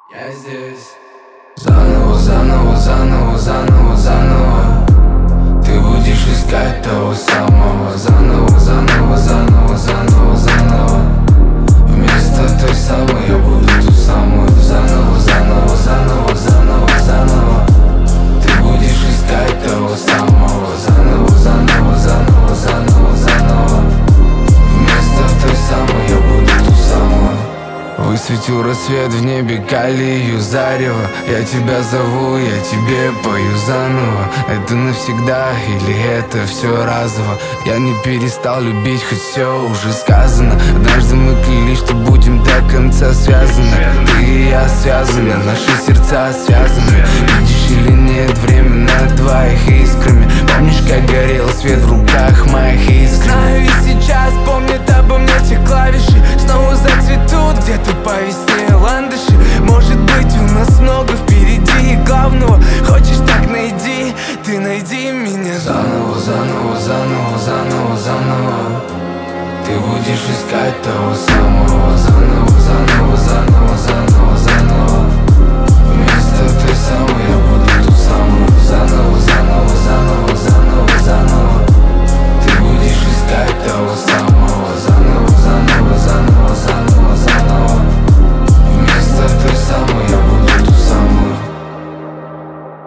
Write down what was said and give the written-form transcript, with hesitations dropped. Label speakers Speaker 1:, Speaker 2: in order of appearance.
Speaker 1: Я здесь. Заново, заново, заново, заново, заново. Ты будешь искать того самого. Заново, заново, заново, заново, заново. Вместо той самой я буду ту самую. Заново, заново, заново, заново, заново. Ты будешь искать того самого. Заново, заново, заново, заново, заново. Вместо той самой я буду ту самую. Высветил рассвет в небе, калию зарево. Я тебя зову, я тебе пою заново. Это навсегда или это все разово? Я не перестал любить, хоть все уже сказано. Однажды мы клялись, что будем до конца связаны. Ты и я связаны, наши сердца связаны. Видишь или нет, время над двоих искрами. Помнишь, как горел свет в руках моих искр?
Speaker 2: Знаю и сейчас помнят обо мне те клавиши. Снова зацветут где-то по весне ландыши. Может быть, у нас много впереди главного. Хочешь, так найди, ты найди меня
Speaker 1: заново, заново, заново, заново, заново. Ты будешь искать того самого. Заново, заново, заново, заново, заново. Вместо той самой я буду ту самую. Заново, заново, заново, заново, заново. Ты будешь искать того самого.